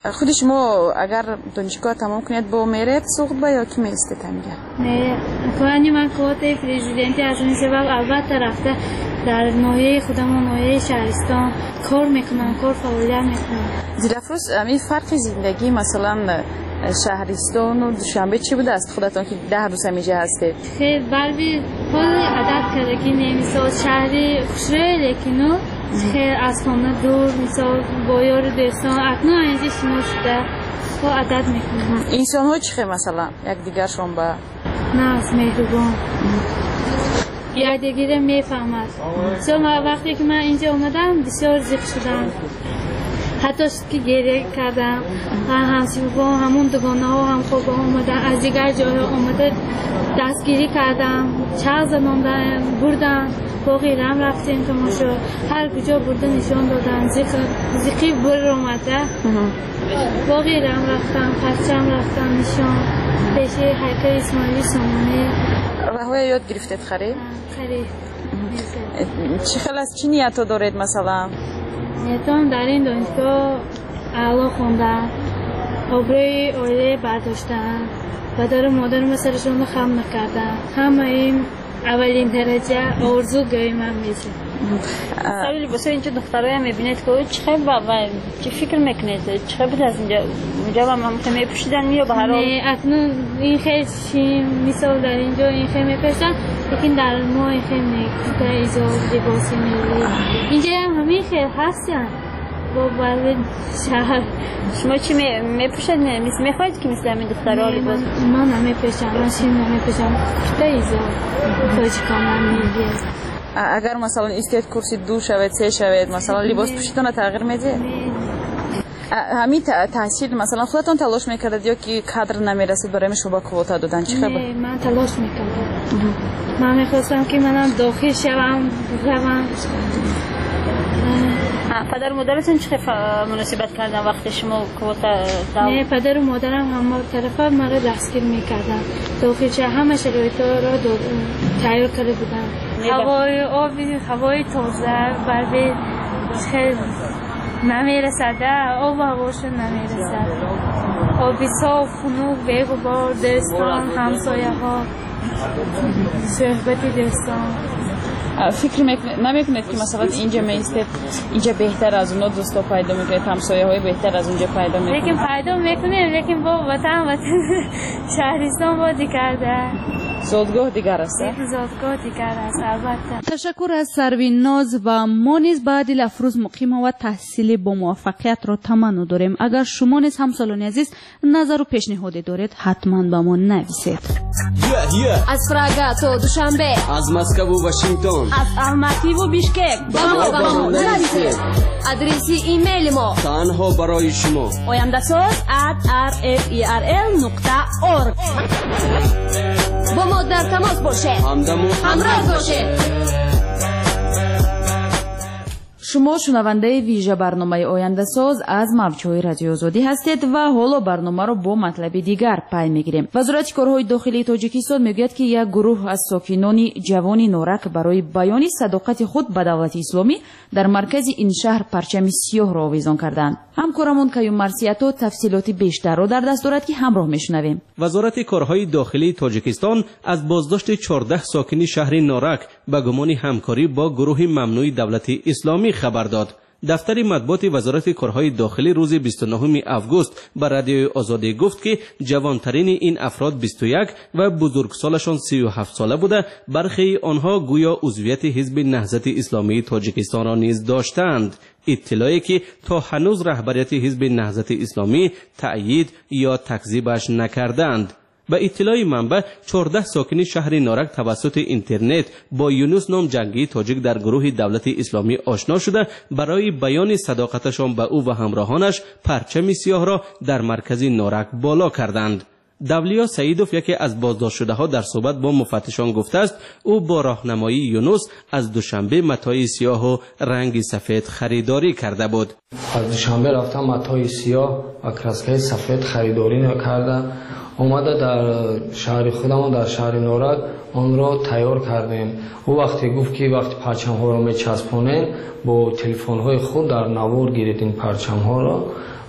خود شما اگر دانشگاه تمام کنید با میرید سوخت یا کی میستید همینجا؟ نه خودم من کوت پرزیدنتی از این سبب البته رفته در ناحیه خودمون ناحیه شهرستان کار میکنم، کار فعالیت میکنم. زیرافروز همین فرق زندگی مثلا شهرستان و دوشنبه چی بوده است خودتون که 10 روز همیشه هستید؟ خیلی بلبی خود عادت کرده که نمیساد شهری خوشره لیکنو خیلی از خانه دور مثال با یار دوستان اکنون اینجا شما شده خود عادت میکنم. انسان ها چی مثلا یک دیگرشون با نه از مهربان یک دیگه میفهمد. وقتی که من اینجا اومدم بسیار زیق شدم، حتی شد که گریه کردم. همسیبا همون دوگانه ها هم خوب اومدن از دیگر جاها اومده دستگیری کردم، چند زمان بردن باقی رم رفتیم که ما شد هر کجا برده نشان دادن زیقی بر اومده باقی رم رفتم پرچم رفتم نشان پیش حیکل اسماعیلی سامانی. رهوی یاد گرفتید خرید؟ خرید. چی خیلی از چی نیت دارید مثلا؟ نیتم در این دانشگاه اعلا خوندن، آبروی عائله برداشتن، پدر و مادر مثلشون رو خم نکردن. همه این اولین درجه آرزوگاهی من میشه. سوال بسه اینجا دخترای میبینید که چه فکر میکنید؟ چه بود از اینجا و من خیلی میپوشیدن یا به هر حال؟ نه اکنون این خیلی مثال در اینجا این خیلی میپوشن، لیکن در ما این خیلی میکوشته ایزا لباسی میلی. اینجا هم همین خیلی هستن با برد شهر. شما چی میپوشید؟ میخواید که مثل همین دخترها لباس؟ من نمیپوشم، من چی نمیپوشم، کشته ایزا خوش کامل میگه. اگر مثلا استید کرسی 2 شوید 3 شوید مثلا لباس پوشیدن تغییر میده؟ همین تحصیل مثلا خودتون تلاش میکردید یا که کادر نمیرسید برای شما کوتا دادن چه خبر؟ نه من تلاش میکردم. من میخواستم که منم داخل شوم روم. پدر و مادرتون چه مناسبت کردن وقتی شما کوتا؟ نه پدر و مادرم هم طرفا مرا دستگیر میکردن داخل چه همه شرایط را تیار کرده بودن. هوای آبی هوای تازه برای خیلی نمیرسده، آب و هواشون نمیرسد. آبی صاف خنک بغبار دستان همسایه ها صحبت دستان. فکر نمیکنید که مثلا اینجا میستید اینجا بهتر از اونها دوستا پیدا میکنید، همسایه های بهتر از اونجا پیدا میکنید؟ لیکن پیدا میکنیم لیکن با وطن شهرستان با دیگر ده زادگاه دیگر است. زادگاه دیگر است البته. تشکر از سروین ناز و ما نیز به عادل افروز مقیم و تحصیل با موفقیت را تمنا داریم. اگر شما نیز همسالان عزیز نظر و پیشنهاد دارید حتما به ما نویسید. از پراگ تا دوشنبه، از مسکو و واشنگتن، از الماتی و بیشکک با ما نویسید. آدرس ایمیل ما تنها برای شما oyandasoz@rferl.org. با ما در تماس باشید، همراه باشید. شما شنونده ویژه برنامه آینده ساز از موجهای رادیو آزادی هستید و حالا برنامه را با مطلب دیگر پی میگیریم. وزارت کارهای داخلی تاجیکستان میگوید که یک گروه از ساکنان جوان نورک برای بیان صداقت خود به دولت اسلامی در مرکز این شهر پرچم سیاه را آویزان کردند. همکارمون کیوم مرسیاتو تفصیلات بیشتر را در دست دارد که همراه میشنویم. وزارت کارهای داخلی تاجیکستان از بازداشت 14 ساکن شهر نورک به گمان همکاری با گروه ممنوع دولت اسلامی خبر داد. دفتر مطبوعات وزارت کارهای داخلی روز 29 اوگوست به رادیو آزادی گفت که جوانترین این افراد 21 و بزرگسالشان 37 ساله بوده. برخی آنها گویا عضویت حزب نهضت اسلامی تاجیکستان را نیز داشتند. اطلاعی که تا هنوز رهبریت حزب نهضت اسلامی تأیید یا تکذیبش نکردند. به اطلاع منبع 14 ساکن شهر نورک توسط اینترنت با یونس نام جنگی تاجیک در گروه دولت اسلامی آشنا شده برای بیان صداقتشان به او و همراهانش پرچم سیاه را در مرکز نورک بالا کردند. دولیا سعیدوف یکی از بازداشت شده ها در صحبت با مفتشان گفته است او با راهنمایی یونس از دوشنبه متاع سیاه و رنگ سفید خریداری کرده بود. از دوشنبه رفتم متاع سیاه و کراسکه سفید خریداری کرده. اومده در شهر خودمون در شهر نورک آن را تیار کردیم. او وقتی گفت که وقتی پرچم ها را میچسبونین با تلفن های خود در نوار گیرید این پرچم ها را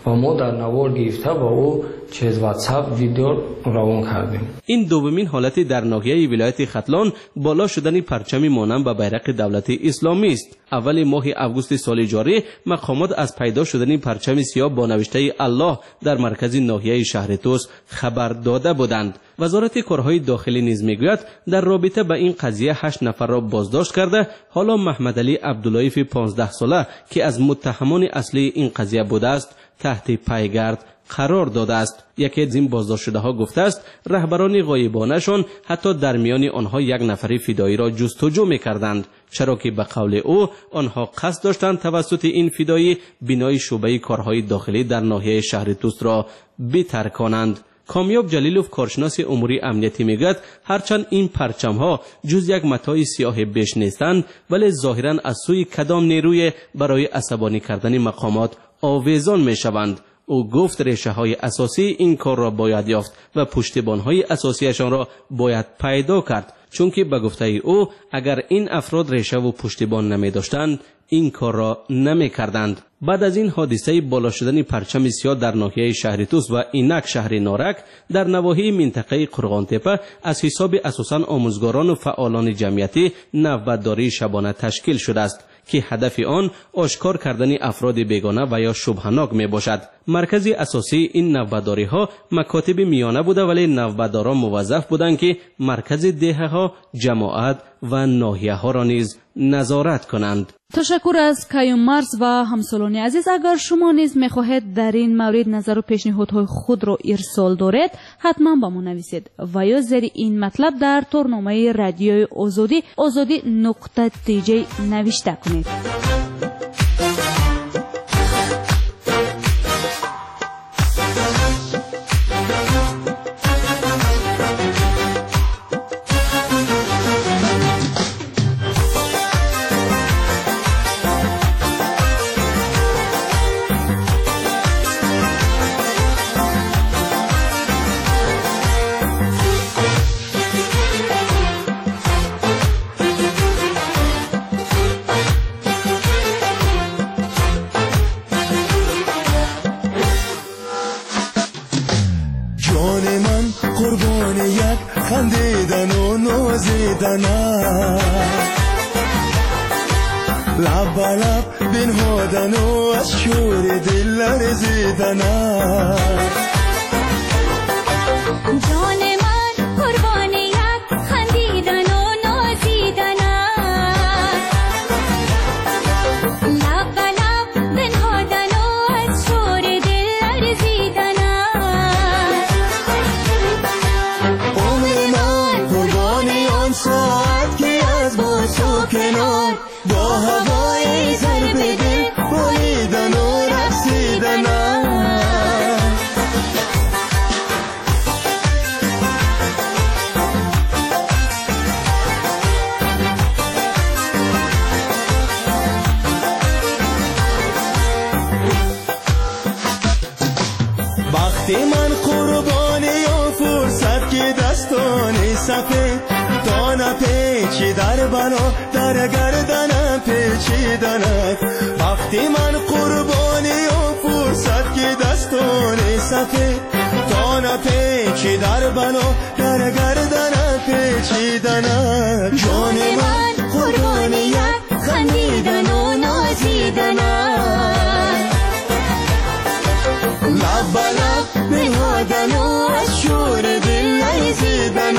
و ما در نوار گرفته با او چیز واتساپ ویدیو روان کردیم. این دومین حالت در ناحیه ولایت ختلان بالا شدن پرچم مانند به بیرق دولت اسلامی است. اول ماه آگوست سال جاری مقامات از پیدا شدن پرچم سیاه با نوشته الله در مرکز ناحیه شهر توس خبر داده بودند. وزارت کارهای داخلی نیز میگوید در رابطه با این قضیه 8 نفر را بازداشت کرده. حالا محمد علی عبداللهیف 15 ساله که از متهمان اصلی این قضیه بوده است تحت پیگرد قرار داده است. یکی از این بازداشت شده ها گفته است رهبران غایبانه شان حتی در میان آنها یک نفر فدایی را جستجو می‌کردند، چرا که به قول او آنها قصد داشتند توسط این فدایی بنای شعبه کارهای داخلی در ناحیه شهر توس را بترکانند. کامیاب جلیلوف کارشناس امور امنیتی میگوید هرچند این پرچم ها جز یک متاع سیاه بیش نیستند ولی ظاهرا از سوی کدام نیروی برای عصبانی کردن مقامات آویزان میشوند. او گفت ریشه های اساسی این کار را باید یافت و پشتیبان های اساسیشان را باید پیدا کرد، چون که به گفته او اگر این افراد ریشه و پشتیبان نمی داشتند این کار را نمی کردند. بعد از این حادثه بالا شدن پرچم سیاه در ناحیه شهر توس و اینک شهر نارک در نواحی منطقه قرغان تپه از حساب اساساً آموزگاران و فعالان جمعیتی نوبتداری شبانه تشکیل شده است که هدف آن آشکار کردن افراد بیگانه و یا شبهناک می باشد. مرکز اساسی این نوبتداری ها مکاتب میانه بوده ولی نوبتداران موظف بودند که مرکز دهه ها، جماعت و ناحیه ها را نیز نظارت کنند. تشکر از کیوم مرز و همسالان عزیز. اگر شما نیز میخواهید در این مورد نظر و پیشنهادهای خود را ارسال دارید حتما با ما نویسید و یا زیر این مطلب در تورنامه رادیوی آزادی نوشته کنید. خندیدن و نازیدن لب به لب بنهادن و از شور دل لرزیدن جان من قربان یک خندیدن و نازیدن لب به لب بنهادن و از شور دل لرزیدن ساعت که از با تو کنار با هوای ضرب دل بالیدن و رقصیدن وقتی من قربانی یا فرصت که دستانی سفید دانه پیچی در بنا در گردنم پیچیدنک وقتی من قربانی و فرصت که دستانی سفید دانه پیچی در بنا در گردنم پیچیدنک جان من قربانی یک خندیدن و نازیدن لب به لب بنهادن و از شور دل لرزیدن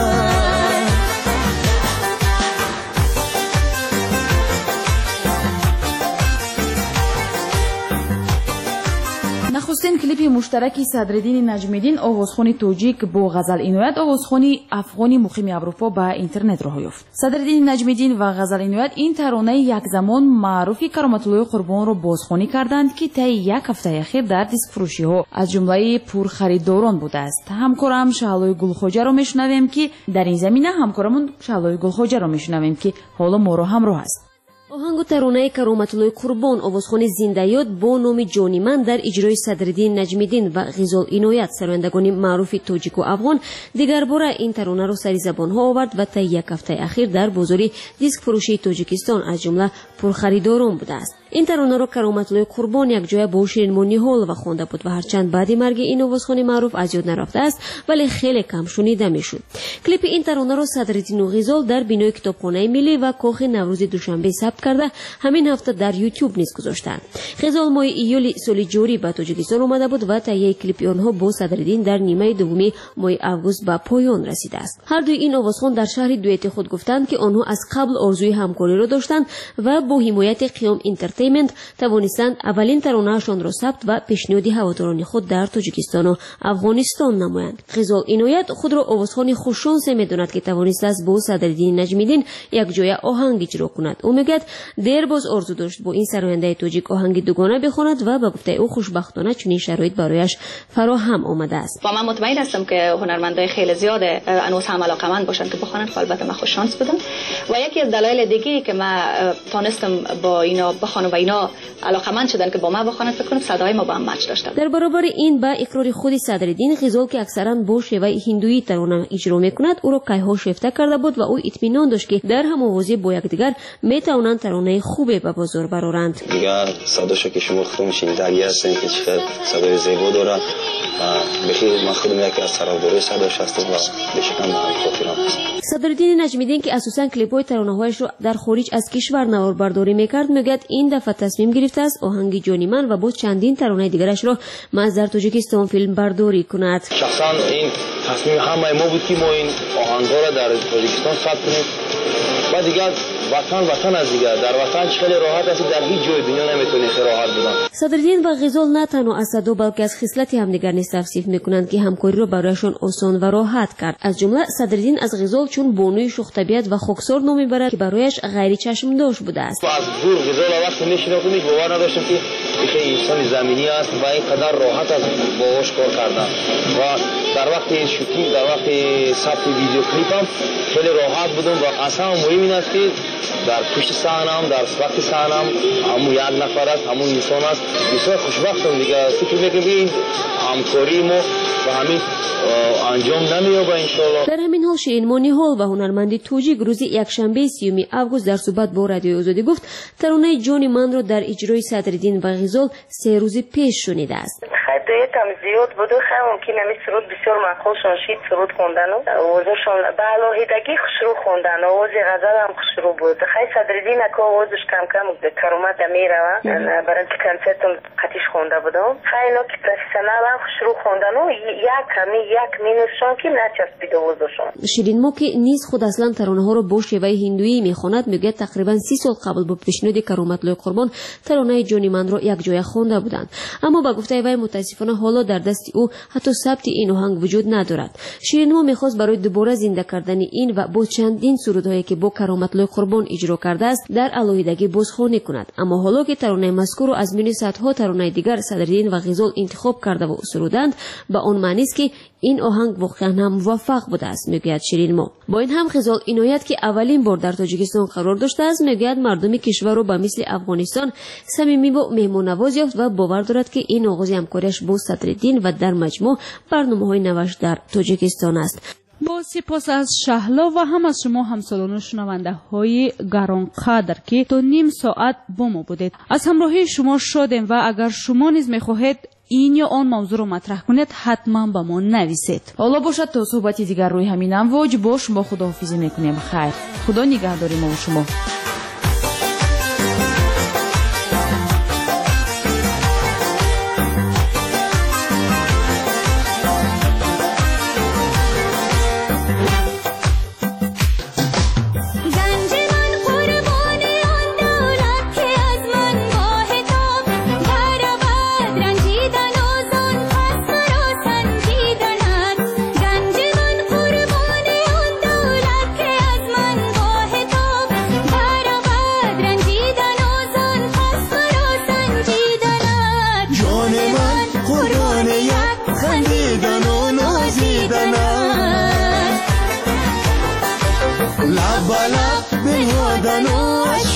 نخستین کلیپ مشترک صدرالدین نجمیدین آوازخوان توجیک با غزل اینویت آوازخوان افغانی مقیم اروپا به اینترنت راه یافت. صدرالدین نجمیدین و غزل اینویت این ترانه یک زمان معروفی کرامت الله قربان را بازخوانی کردند که طی یک هفته اخیر در دیسک فروشی ها از جمله پرخریداران بوده است. همکارم شهلای گلخوجه را میشنویم که در این زمینه همکارمون شهلای گلخوجه را میشنویم که حالا ما را همراه است. آهنگ ترانه کرامت الله قربان آوازخوان زنده یاد با نام جانی من در اجرای صدرالدین نجمیدین و غزال اینویت سرایندگان معروف توجیک و افغان دیگر باره این ترانه را سر زبان ها آورد و طی یک هفته اخیر در بازار دیسک فروشی تاجیکستان از جمله پرخریداران بوده است. این ترانه را کرامت‌الله قربان یک جای با شیرین مونیحالова خوانده بود و هرچند بعد مرگ این آوازخوان معروف از یاد نرفته است ولی خیلی کم شنیده میشد. کلیپ این ترانه را صدرالدین غزال در بینای کتابخانه ملی و کاخ نوروز دوشنبه ثبت کرده همین هفته در یوتیوب نیز گذاشتند. غزال ماه ایول سال جاری به تاجیکستان آمده بود و تهیه کلیپ آنها با صدرالدین در نیمه دوم ماه آگوست به پایان رسیده است. هر دوی این آوازخوان در شهر دویت خود گفتند که آنها از قبل آرزوی همکاری را داشتند و با حمایت قیام انترتینمنت توانستند اولین ترانه‌شان را ثبت و پیشنهاد هواداران خود در تاجیکستان و افغانستان نمایند. غزال اینایت خود را آوازخوان خوششانس می‌داند که توانسته است با صدرالدین نجمیدین یک جای آهنگ اجرا کند. او میگوید دیر باز آرزو داشت با این سراینده تاجیک آهنگ دوگانه بخواند و به گفته او خوشبختانه چنین شرایط برایش فراهم آمده است. و من مطمئن هستم که هنرمندای خیلی زیاد هنوز هم علاقه‌مند باشن که بخوانند. البته من خوش شانس بودم و یکی از دلایل دیگه که من تونستم با اینا بخوانم و اینا علاقه‌مند شدن که با من بخوانند فکر کنم صدای ما با هم مچ داشتن. در برابر این با اقرار خود صدرالدین غزال که اکثرا با شیوه هندویی ترانه اجرا میکند او را کیها شیفته کرده بود و او اطمینان داشت که در هم‌آوازی با یکدیگر میتوانند ترانه خوبی به بازار برآورند. دیگه صداشو که شما خودتون شنیدگی هستین که چقدر صدای زیبا داره و بخیر من خودم یکی از طرفدارای صداش هستم و بهشکم من خاطرم هست. صدرالدین نجمیدین که اساساً کلیپ‌های ترانه‌هایش را در خارج از کشور نواربرداری میکرد میگوید این دفعه تصمیم گرفته است آهنگ جانی من و با چندین ترانه دیگرش را در تاجیکستان فیلم برداری کند. شخصا این تصمیم همه ما بود که ما این آهنگ‌ها را در تاجیکستان ثبت کنیم و دیگر وطن از دیگر در وطن خیلی راحت است، در هیچ جای دنیا نمیتونی راحت بودن. صدرالدین و غزال نه تنها از صدا بلکه از خصلت همدیگر نیز توصیف میکنند که همکاری را برایشان آسان و راحت کرد. از جمله صدرالدین از غزال چون بانوی شوخ طبیعت و خاکسار نام میبرد که برایش غیر چشم داشت بوده است. از دور غزال وقتی میشناختمش باور نداشتم که انسان زمینی است و اینقدر راحت است باهاش کار کردن و در وقت شوتینگ در وقت ثبت ویدیو کلیپم خیلی راحت بودم و اصلا مهم این است که در پشت صحنه‌ام در وقت صحنه‌ام همون یک نفر است، همون انسان است. بسیار خوشبختم دیگه فکر می‌کنم این همکاری ما و همین انجام نمی‌یابه ان شاءالله. در همین حال شیرین مونیحال و هنرمندی توجیک روز یکشنبه 30 آگوست در صحبت با رادیو آزادی گفت ترانه جانی من را در اجرای صدرالدین و غزال 3 روز پیش شنیده است. خطایتم زیاد بود و ممکن است سرود بسیار معقول شید سرود خوندن و آوازشون به علاهیدگی خوشرو خوندن آواز غزل هم خوشرو بود. خیلی صدرالدین که آوازش کم کم کرامت میروه برای که کنسرتم قطیش خونده بودم خیلی که پروفسیونال هم خوشرو خوندن و یک مینوشان که نچسبید آوازشون. شیرین ما که نیز خود اصلا ترانه ها را با شیوه هندویی میخواند میگه تقریبا 30 سال قبل با پیشنهاد کرامت‌الله قربان ترانه جانی من را یک جای خوانده بودند اما با گفته وی متاسفانه حالا در دست او حتی ثبت این آهنگ وجود ندارد. شیرین ما میخواست برای دوباره زنده کردن این و با چندین سرودهایی که با کرامت‌الله قربان اجرا کرده است در علاهیدگی بازخوانی کند اما حالا که ترانه مذکور را از میان صدها ترانه دیگر صدرالدین و غزال انتخاب کرده و سرودند به آن معنی است که این آهنگ واقعا هم موفق بوده است میگوید شیرین ما. با این هم غزال اینایت که اولین بار در تاجیکستان قرار داشته است میگوید مردم کشور را به مثل افغانستان صمیمی و مهمان‌نواز یافت و باور دارد که این آغاز همکاریش با صدرالدین و در مجموع برنامه‌های نوش در تاجیکستان است. با سپاس از شهلا و هم از شما همسالان و شنونده های گرانقدر که تا نیم ساعت با ما بودید. از همراهی شما شادیم و اگر شما نیز میخواهید این یا آن موضوع رو مطرح کنید حتما با ما نویسید. حالا باشد تا صحبتی دیگر روی همین امواج با شما خداحافظی میکنیم. خیر، خدا نگهدار ما و شما. لب به لب بنهادن و